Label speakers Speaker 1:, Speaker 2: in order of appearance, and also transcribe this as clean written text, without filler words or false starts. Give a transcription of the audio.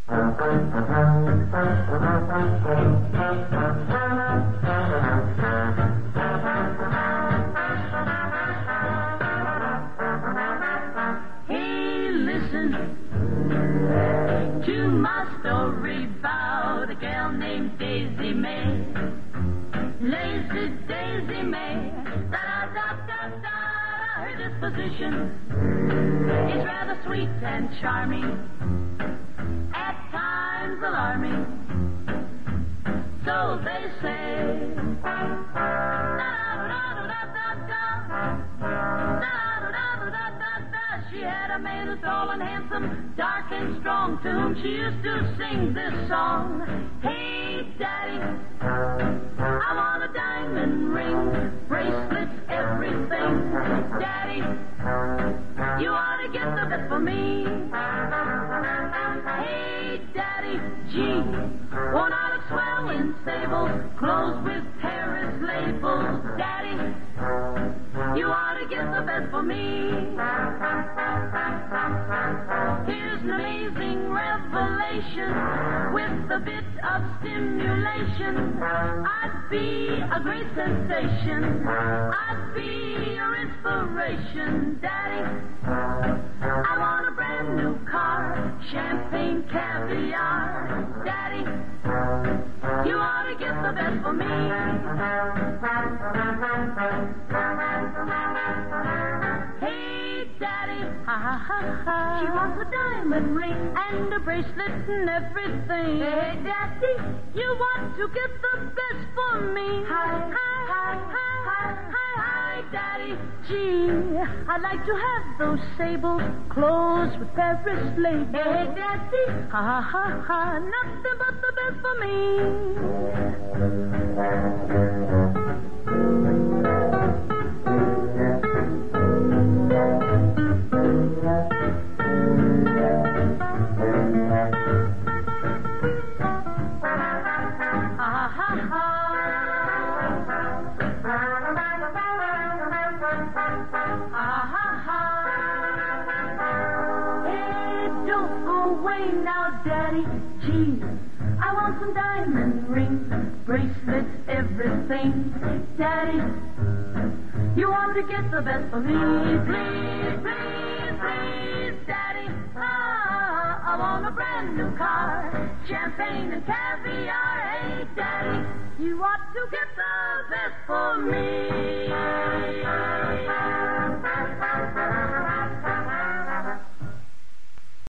Speaker 1: Hey, listen to my story about a gal named Daisy May. Lazy Daisy May, da-da-da-da-da. Her disposition is rather sweet and charming, at times alarming. So they say, da-da-da-da-da-da-da. She had a man who's tall and handsome, dark and strong, to whom she used to sing this song. Hey, Daddy, I want a diamond ring, bracelets, everything. Daddy, you ought to get the best for me. Hey, Daddy, gee, won't I look swell in sable, clothes with Paris labels? Daddy, you ought to get the best for me. Here's an amazing revelation with a bit of stimulation. I'd be a great sensation. I'd be your inspiration. Daddy, I want a brand new car, champagne, caviar. Daddy, you ought to get the best for me. Hey, Daddy, ha ha ha ha. She wants a diamond ring and a bracelet and everything. Hey, Daddy, you want to get the best for me. Hi, hi, hi, hi, hi, hi, Daddy. Gee, I'd like to have those sable clothes with Paris labels. Hey, Daddy, ha ha ha ha. Nothing but the best for me. Now, Daddy, gee, I want some diamond rings, bracelets, everything. Daddy, you want to get the best for me. Please, please, please, Daddy. I want a brand new car, champagne and caviar. Hey, Daddy, you ought to get the best for me.